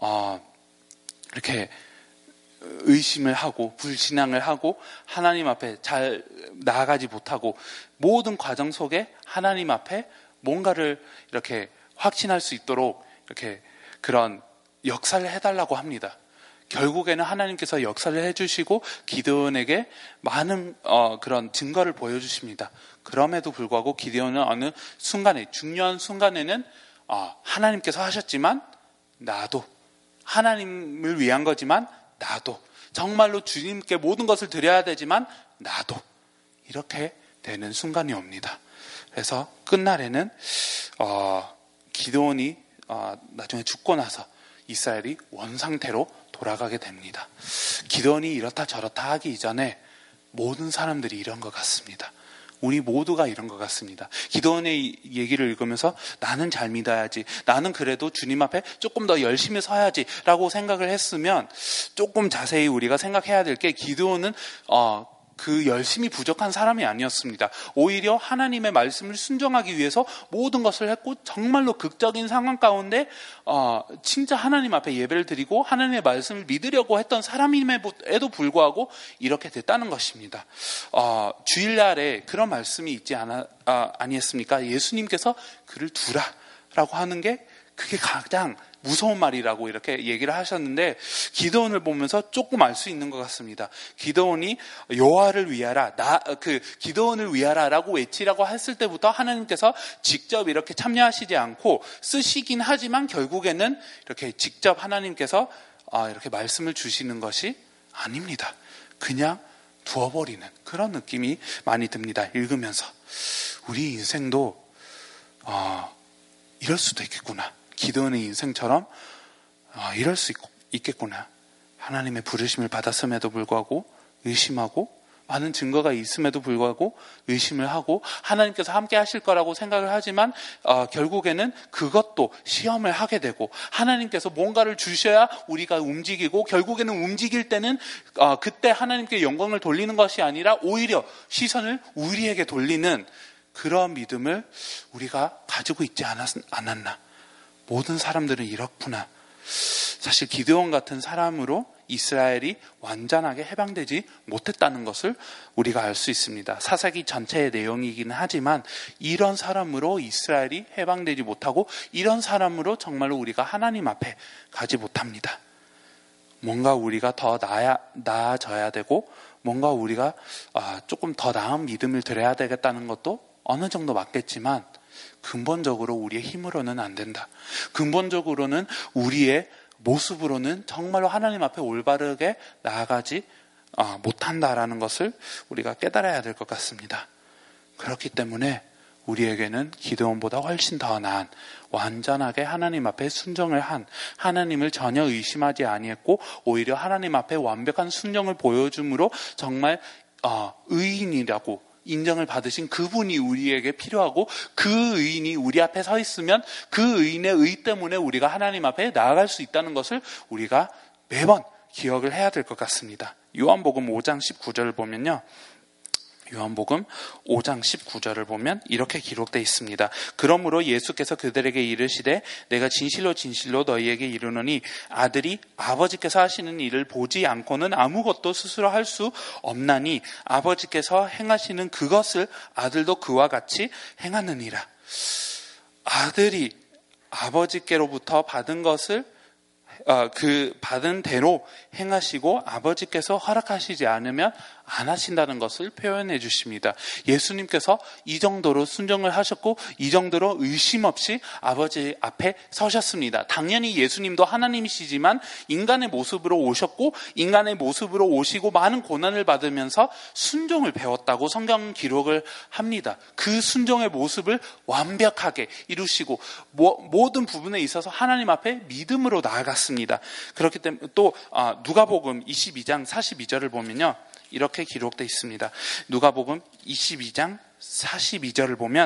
이렇게 의심을 하고 불신앙을 하고 하나님 앞에 잘 나아가지 못하고, 모든 과정 속에 하나님 앞에 뭔가를 이렇게 확신할 수 있도록 이렇게 그런 역사를 해달라고 합니다. 결국에는 하나님께서 역사를 해주시고 기드온에게 많은 그런 증거를 보여주십니다. 그럼에도 불구하고 기드온은 어느 순간에, 중요한 순간에는 하나님께서 하셨지만 나도, 하나님을 위한 거지만 나도, 정말로 주님께 모든 것을 드려야 되지만 나도, 이렇게 되는 순간이 옵니다. 그래서 끝날에는 기드온이 나중에 죽고 나서 이스라엘이 원상태로 돌아가게 됩니다. 기드온이 이렇다 저렇다 하기 이전에 모든 사람들이 이런 것 같습니다. 우리 모두가 이런 것 같습니다. 기드온의 얘기를 읽으면서 나는 잘 믿어야지, 나는 그래도 주님 앞에 조금 더 열심히 서야지 라고 생각을 했으면 조금 자세히 우리가 생각해야 될 게 기드온은 그 열심히 부족한 사람이 아니었습니다. 오히려 하나님의 말씀을 순종하기 위해서 모든 것을 했고 정말로 극적인 상황 가운데 진짜 하나님 앞에 예배를 드리고 하나님의 말씀을 믿으려고 했던 사람임에도 불구하고 이렇게 됐다는 것입니다. 주일날에 그런 말씀이 있지 아니했습니까? 예수님께서 그를 두라라고 하는 게 그게 가장 무서운 말이라고 이렇게 얘기를 하셨는데 기드온을 보면서 조금 알 수 있는 것 같습니다. 기드온이 여호와를 위하라, 기드온을 위하라라고 외치라고 했을 때부터 하나님께서 직접 이렇게 참여하시지 않고 쓰시긴 하지만 결국에는 이렇게 직접 하나님께서 이렇게 말씀을 주시는 것이 아닙니다. 그냥 두어버리는 그런 느낌이 많이 듭니다. 읽으면서 우리 인생도 이럴 수도 있겠구나. 기드온의 인생처럼 이럴 수 있겠구나. 하나님의 부르심을 받았음에도 불구하고 의심하고 많은 증거가 있음에도 불구하고 의심을 하고 하나님께서 함께 하실 거라고 생각을 하지만 결국에는 그것도 시험을 하게 되고 하나님께서 뭔가를 주셔야 우리가 움직이고 결국에는 움직일 때는 그때 하나님께 영광을 돌리는 것이 아니라 오히려 시선을 우리에게 돌리는 그런 믿음을 우리가 가지고 있지 않았나. 모든 사람들은 이렇구나. 사실 기드온 같은 사람으로 이스라엘이 완전하게 해방되지 못했다는 것을 우리가 알 수 있습니다. 사사기 전체의 내용이기는 하지만 이런 사람으로 이스라엘이 해방되지 못하고 이런 사람으로 정말로 우리가 하나님 앞에 가지 못합니다. 뭔가 우리가 더 나아져야 되고 뭔가 우리가 조금 더 나은 믿음을 드려야 되겠다는 것도 어느 정도 맞겠지만 근본적으로 우리의 힘으로는 안 된다. 근본적으로는 우리의 모습으로는 정말로 하나님 앞에 올바르게 나아가지 못한다라는 것을 우리가 깨달아야 될 것 같습니다. 그렇기 때문에 우리에게는 기드온보다 훨씬 더 나은 완전하게 하나님 앞에 순종을 한 하나님을 전혀 의심하지 아니했고 오히려 하나님 앞에 완벽한 순종을 보여줌으로 정말 의인이라고 인정을 받으신 그분이 우리에게 필요하고 그 의인이 우리 앞에 서 있으면 그 의인의 의 때문에 우리가 하나님 앞에 나아갈 수 있다는 것을 우리가 매번 기억을 해야 될 것 같습니다. 요한복음 5장 19절을 보면요. 요한복음 5장 19절을 보면 이렇게 기록되어 있습니다. 그러므로 예수께서 그들에게 이르시되 내가 진실로 진실로 너희에게 이르노니 아들이 아버지께서 하시는 일을 보지 않고는 아무것도 스스로 할 수 없나니 아버지께서 행하시는 그것을 아들도 그와 같이 행하느니라. 아들이 아버지께로부터 받은 것을 그 받은 대로 행하시고 아버지께서 허락하시지 않으면 안 하신다는 것을 표현해 주십니다. 예수님께서 이 정도로 순종을 하셨고 이 정도로 의심 없이 아버지 앞에 서셨습니다. 당연히 예수님도 하나님이시지만 인간의 모습으로 오셨고 인간의 모습으로 오시고 많은 고난을 받으면서 순종을 배웠다고 성경 기록을 합니다. 그 순종의 모습을 완벽하게 이루시고 모든 부분에 있어서 하나님 앞에 믿음으로 나아갔습니다. 그렇기 때문에 또 누가복음 22장 42절을 보면요. 이렇게 기록되어 있습니다. 누가복음 22장 42절을 보면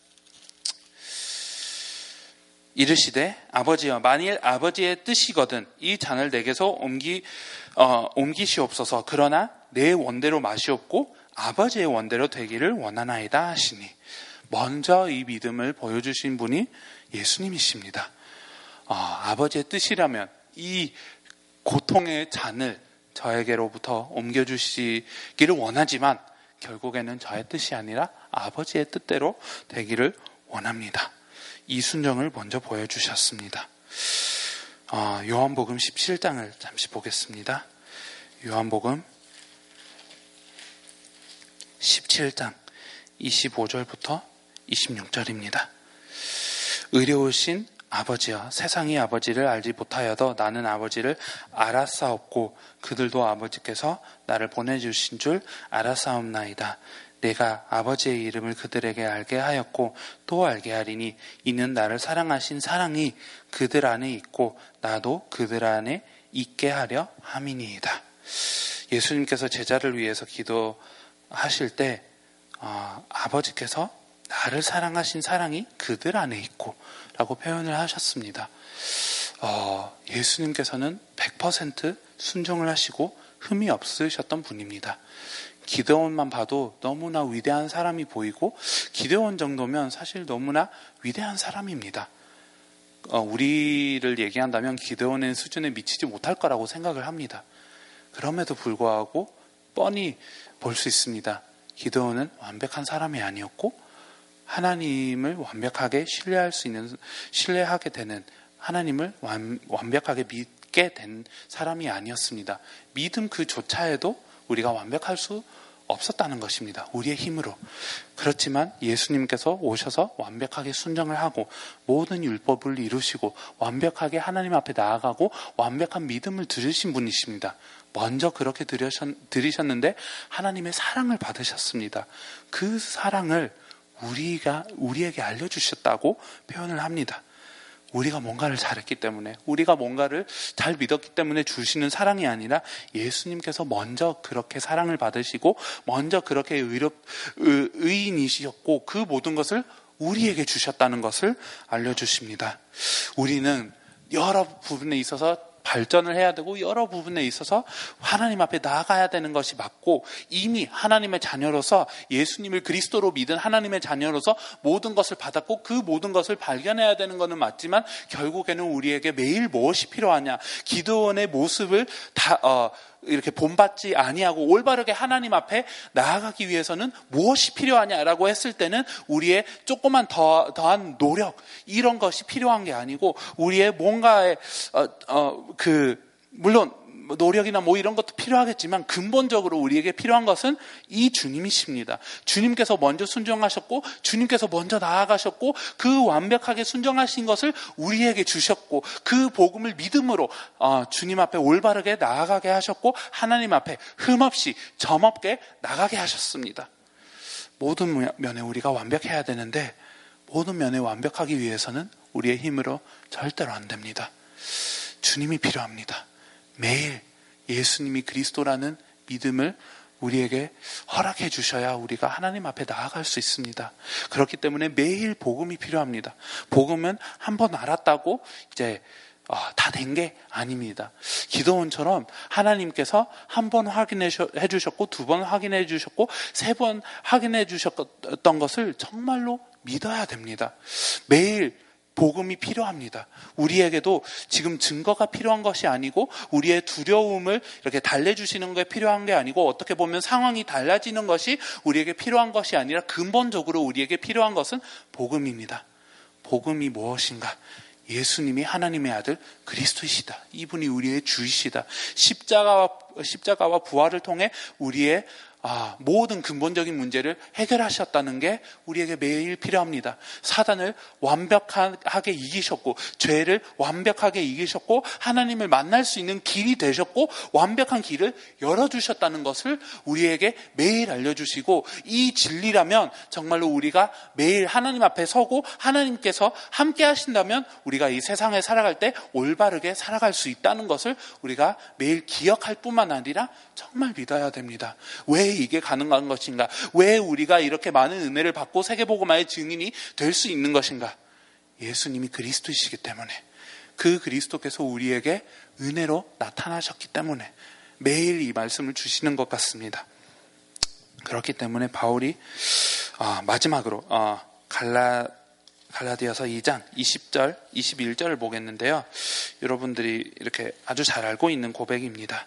이르시되 아버지여 만일 아버지의 뜻이거든 이 잔을 내게서 옮기시옵소서. 그러나 내 원대로 마시옵고 아버지의 원대로 되기를 원하나이다 하시니 먼저 이 믿음을 보여주신 분이 예수님이십니다. 아버지의 뜻이라면 이 고통의 잔을 저에게로부터 옮겨주시기를 원하지만 결국에는 저의 뜻이 아니라 아버지의 뜻대로 되기를 원합니다. 이 순종을 먼저 보여주셨습니다. 요한복음 17장을 잠시 보겠습니다. 요한복음 17장 25절부터 26절입니다. 의로우신 아버지여 세상이 아버지를 알지 못하여도 나는 아버지를 알았사옵고 그들도 아버지께서 나를 보내주신 줄 알았사옵나이다. 내가 아버지의 이름을 그들에게 알게 하였고 또 알게 하리니 이는 나를 사랑하신 사랑이 그들 안에 있고 나도 그들 안에 있게 하려 함이니이다. 예수님께서 제자를 위해서 기도하실 때 아버지께서 나를 사랑하신 사랑이 그들 안에 있고 라고 표현을 하셨습니다. 예수님께서는 100% 순종을 하시고 흠이 없으셨던 분입니다. 기드온만 봐도 너무나 위대한 사람이 보이고 기드온 정도면 사실 너무나 위대한 사람입니다. 우리를 얘기한다면 기드온의 수준에 미치지 못할 거라고 생각을 합니다. 그럼에도 불구하고 뻔히 볼 수 있습니다. 기드온은 완벽한 사람이 아니었고 하나님을 완벽하게 신뢰하게 되는 하나님을 완벽하게 믿게 된 사람이 아니었습니다. 믿음 그조차에도 우리가 완벽할 수 없었다는 것입니다. 우리의 힘으로. 그렇지만 예수님께서 오셔서 완벽하게 순종을 하고 모든 율법을 이루시고 완벽하게 하나님 앞에 나아가고 완벽한 믿음을 들으신 분이십니다. 먼저 그렇게 들으셨는데 하나님의 사랑을 받으셨습니다. 그 사랑을 우리에게 알려주셨다고 표현을 합니다. 우리가 뭔가를 잘했기 때문에, 우리가 뭔가를 잘 믿었기 때문에 주시는 사랑이 아니라 예수님께서 먼저 그렇게 사랑을 받으시고 먼저 그렇게 의인이셨고 그 모든 것을 우리에게 주셨다는 것을 알려주십니다. 우리는 여러 부분에 있어서 발전을 해야 되고 여러 부분에 있어서 하나님 앞에 나아가야 되는 것이 맞고 이미 하나님의 자녀로서 예수님을 그리스도로 믿은 하나님의 자녀로서 모든 것을 받았고 그 모든 것을 발견해야 되는 것은 맞지만 결국에는 우리에게 매일 무엇이 필요하냐, 기드온의 모습을 이렇게 본받지 아니하고 올바르게 하나님 앞에 나아가기 위해서는 무엇이 필요하냐라고 했을 때는 우리의 조금만 더한 노력 이런 것이 필요한 게 아니고 우리의 뭔가의 물론 노력이나 이런 것도 필요하겠지만 근본적으로 우리에게 필요한 것은 이 주님이십니다. 주님께서 먼저 순종하셨고 주님께서 먼저 나아가셨고 그 완벽하게 순종하신 것을 우리에게 주셨고 그 복음을 믿음으로 주님 앞에 올바르게 나아가게 하셨고 하나님 앞에 흠없이 점없게 나가게 하셨습니다. 모든 면에 우리가 완벽해야 되는데 모든 면에 완벽하기 위해서는 우리의 힘으로 절대로 안 됩니다. 주님이 필요합니다. 매일 예수님이 그리스도라는 믿음을 우리에게 허락해 주셔야 우리가 하나님 앞에 나아갈 수 있습니다. 그렇기 때문에 매일 복음이 필요합니다. 복음은 한번 알았다고 이제 다 된 게 아닙니다. 기드온처럼 하나님께서 한 번 확인해 주셨고 두 번 확인해 주셨고 세 번 확인해 주셨던 것을 정말로 믿어야 됩니다. 매일 복음이 필요합니다. 우리에게도 지금 증거가 필요한 것이 아니고 우리의 두려움을 이렇게 달래주시는 게 필요한 게 아니고 어떻게 보면 상황이 달라지는 것이 우리에게 필요한 것이 아니라 근본적으로 우리에게 필요한 것은 복음입니다. 복음이 무엇인가? 예수님이 하나님의 아들 그리스도이시다. 이분이 우리의 주이시다. 십자가와 부활을 통해 우리의 모든 근본적인 문제를 해결하셨다는 게 우리에게 매일 필요합니다. 사단을 완벽하게 이기셨고 죄를 완벽하게 이기셨고 하나님을 만날 수 있는 길이 되셨고 완벽한 길을 열어주셨다는 것을 우리에게 매일 알려주시고 이 진리라면 정말로 우리가 매일 하나님 앞에 서고 하나님께서 함께 하신다면 우리가 이 세상에 살아갈 때 올바르게 살아갈 수 있다는 것을 우리가 매일 기억할 뿐만 아니라 정말 믿어야 됩니다. 왜 이게 가능한 것인가? 왜 우리가 이렇게 많은 은혜를 받고 세계복음화의 증인이 될 수 있는 것인가? 예수님이 그리스도이시기 때문에 그 그리스도께서 우리에게 은혜로 나타나셨기 때문에 매일 이 말씀을 주시는 것 같습니다. 그렇기 때문에 바울이 마지막으로 갈라디아서 2장 20절, 21절을 보겠는데요. 여러분들이 이렇게 아주 잘 알고 있는 고백입니다.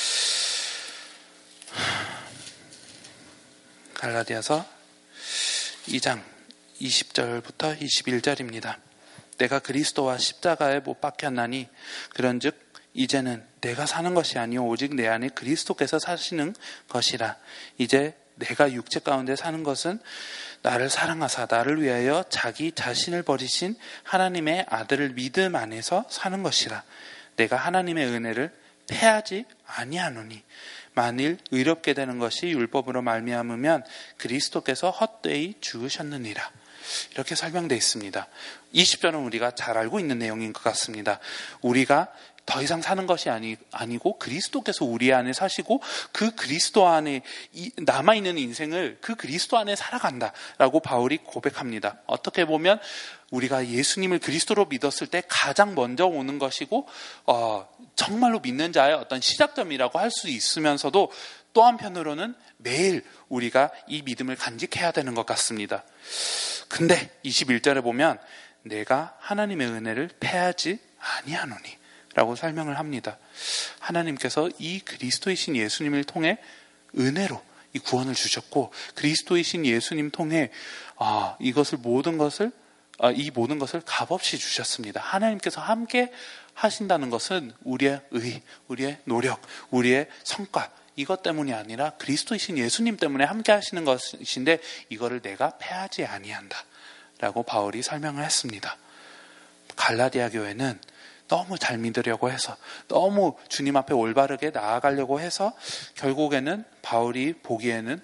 갈라디아서 2장 20절부터 21절입니다. 내가 그리스도와 십자가에 못 박혔나니 그런즉 이제는 내가 사는 것이 아니요 오직 내 안에 그리스도께서 사시는 것이라. 이제 내가 육체 가운데 사는 것은 나를 사랑하사 나를 위하여 자기 자신을 버리신 하나님의 아들을 믿음 안에서 사는 것이라. 내가 하나님의 은혜를 패하지 아니하노니 만일 의롭게 되는 것이 율법으로 말미암으면 그리스도께서 헛되이 죽으셨느니라. 이렇게 설명되어 있습니다. 20절은 우리가 잘 알고 있는 내용인 것 같습니다. 우리가 더 이상 사는 것이 아니고 그리스도께서 우리 안에 사시고 그 그리스도 안에 남아있는 인생을 그 그리스도 안에 살아간다라고 바울이 고백합니다. 어떻게 보면 우리가 예수님을 그리스도로 믿었을 때 가장 먼저 오는 것이고 정말로 믿는 자의 어떤 시작점이라고 할 수 있으면서도 또 한편으로는 매일 우리가 이 믿음을 간직해야 되는 것 같습니다. 근데 21절에 보면 내가 하나님의 은혜를 패하지 아니하노니 라고 설명을 합니다. 하나님께서 이 그리스도이신 예수님을 통해 은혜로 이 구원을 주셨고 그리스도이신 예수님 통해 이 모든 것을 값없이 주셨습니다. 하나님께서 함께 하신다는 것은 우리의 의, 우리의 노력, 우리의 성과 이것 때문이 아니라 그리스도이신 예수님 때문에 함께 하시는 것인데 이거를 내가 패하지 아니한다 라고 바울이 설명을 했습니다. 갈라디아 교회는 너무 잘 믿으려고 해서 너무 주님 앞에 올바르게 나아가려고 해서 결국에는 바울이 보기에는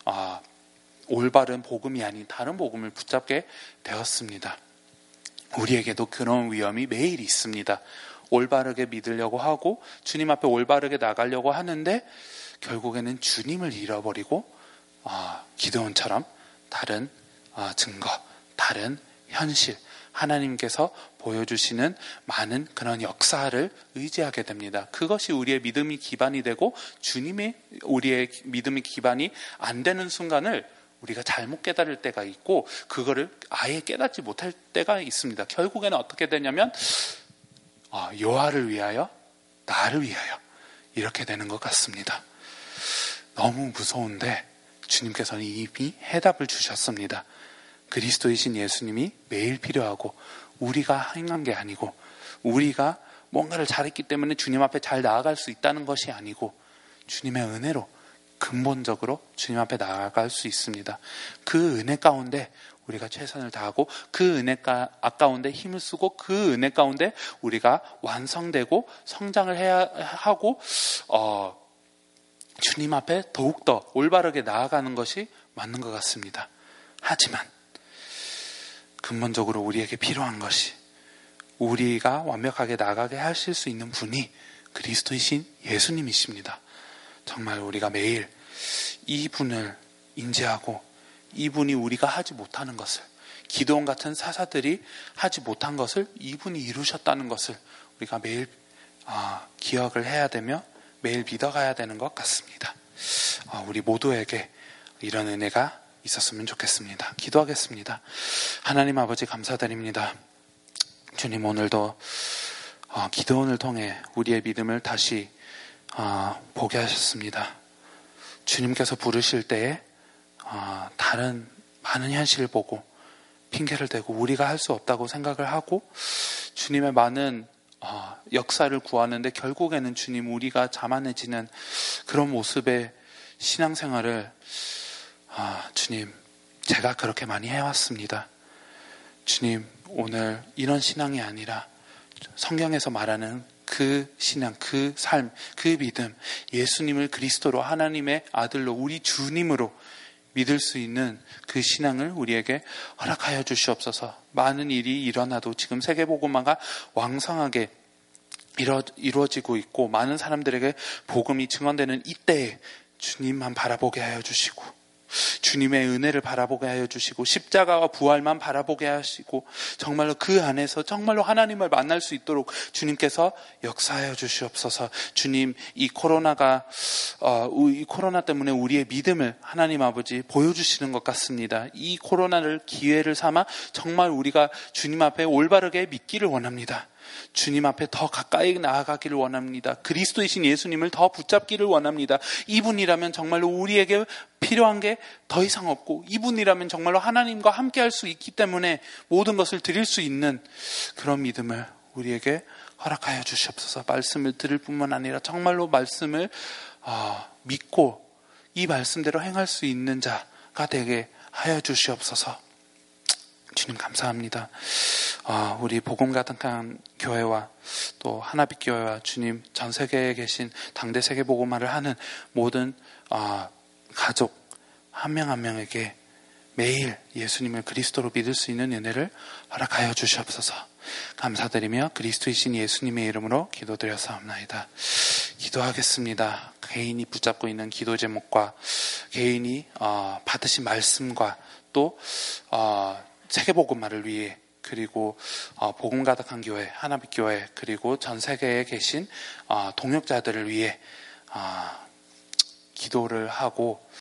올바른 복음이 아닌 다른 복음을 붙잡게 되었습니다. 우리에게도 그런 위험이 매일 있습니다. 올바르게 믿으려고 하고 주님 앞에 올바르게 나가려고 하는데 결국에는 주님을 잃어버리고 기드온처럼 다른 증거, 다른 현실, 하나님께서 보여주시는 많은 그런 역사를 의지하게 됩니다. 그것이 우리의 믿음이 기반이 되고 우리의 믿음이 기반이 안 되는 순간을 우리가 잘못 깨달을 때가 있고 그거를 아예 깨닫지 못할 때가 있습니다. 결국에는 어떻게 되냐면 여호와를 위하여 나를 위하여 이렇게 되는 것 같습니다. 너무 무서운데 주님께서는 이미 해답을 주셨습니다. 그리스도이신 예수님이 매일 필요하고 우리가 행한 게 아니고 우리가 뭔가를 잘했기 때문에 주님 앞에 잘 나아갈 수 있다는 것이 아니고 주님의 은혜로 근본적으로 주님 앞에 나아갈 수 있습니다. 그 은혜 가운데 우리가 최선을 다하고 그 은혜 가운데 힘을 쓰고 그 은혜 가운데 우리가 완성되고 성장을 해야 하고 주님 앞에 더욱더 올바르게 나아가는 것이 맞는 것 같습니다. 하지만 근본적으로 우리에게 필요한 것이 우리가 완벽하게 나가게 하실 수 있는 분이 그리스도이신 예수님이십니다. 정말 우리가 매일 이분을 인지하고 이분이 우리가 하지 못하는 것을 기드온 같은 사사들이 하지 못한 것을 이분이 이루셨다는 것을 우리가 매일 기억을 해야 되며 매일 믿어가야 되는 것 같습니다. 우리 모두에게 이런 은혜가 있었으면 좋겠습니다. 기도하겠습니다. 하나님 아버지 감사드립니다. 주님 오늘도 기도원을 통해 우리의 믿음을 다시 보게 하셨습니다. 주님께서 부르실 때에 다른 많은 현실을 보고 핑계를 대고 우리가 할 수 없다고 생각을 하고 주님의 많은 역사를 구하는데 결국에는 주님 우리가 자만해지는 그런 모습의 신앙생활을 주님 제가 그렇게 많이 해왔습니다. 주님 오늘 이런 신앙이 아니라 성경에서 말하는 그 신앙, 그 삶, 그 믿음 예수님을 그리스도로 하나님의 아들로 우리 주님으로 믿을 수 있는 그 신앙을 우리에게 허락하여 주시옵소서. 많은 일이 일어나도 지금 세계복음화가 왕성하게 이루어지고 있고 많은 사람들에게 복음이 증언되는 이때에 주님만 바라보게 하여 주시고 주님의 은혜를 바라보게 하여 주시고 십자가와 부활만 바라보게 하시고 정말로 그 안에서 정말로 하나님을 만날 수 있도록 주님께서 역사하여 주시옵소서. 주님 이 코로나 때문에 우리의 믿음을 하나님 아버지 보여주시는 것 같습니다. 이 코로나를 기회를 삼아 정말 우리가 주님 앞에 올바르게 믿기를 원합니다. 주님 앞에 더 가까이 나아가기를 원합니다. 그리스도이신 예수님을 더 붙잡기를 원합니다. 이분이라면 정말로 우리에게 필요한 게 더 이상 없고 이분이라면 정말로 하나님과 함께 할 수 있기 때문에 모든 것을 드릴 수 있는 그런 믿음을 우리에게 허락하여 주시옵소서. 말씀을 들을 뿐만 아니라 정말로 말씀을 믿고 이 말씀대로 행할 수 있는 자가 되게 하여 주시옵소서. 주님 감사합니다. 우리 복음 가득한 교회와 또 하나빛 교회와 주님 전 세계에 계신 당대 세계 복음화를 하는 모든 가족 한 명 한 명에게 매일 예수님을 그리스도로 믿을 수 있는 은혜를 허락하여 주시옵소서. 감사드리며 그리스도이신 예수님의 이름으로 기도드렸사옵나이다. 기도하겠습니다. 개인이 붙잡고 있는 기도 제목과 개인이 받으신 말씀과 또 세계복음화를 위해 그리고 복음 가득한 교회, 하나빛 교회 그리고 전 세계에 계신 동역자들을 위해 기도를 하고